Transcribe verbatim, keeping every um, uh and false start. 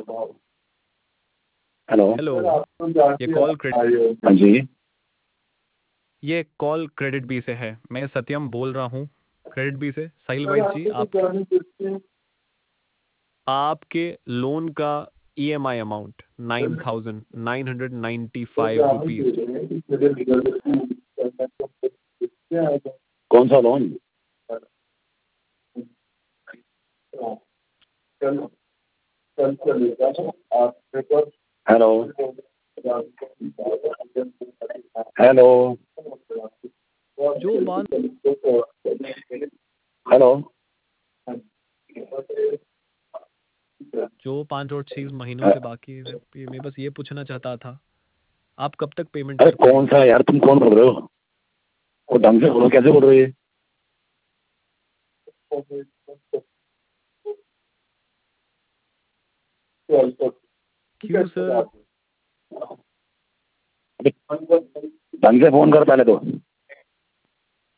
Hello. Hello. ये call credit हाँ जी। ये कॉल क्रेडिट बी से है। मैं सत्यम बोल रहा हूँ क्रेडिट बी से। साहिल वाइज जी, आप आपके लोन का EMI amount nine thousand nine hundred ninety five rupees. कौन सा लोन? हेलो। हेलो। जो बात हेलो। जो पाँच और छह महीनों से बाकी है, ये- मैं बस ये पूछना चाहता था, आप कब तक पेमेंट अरे कर कौन पाएंगे? सा यार, तुम कौन बोल रहे हो? वो ढंग से बोलो, कैसे बोल रहे हो ये? क्यों सर? अबे, ढंग से फोन कर पहले तो।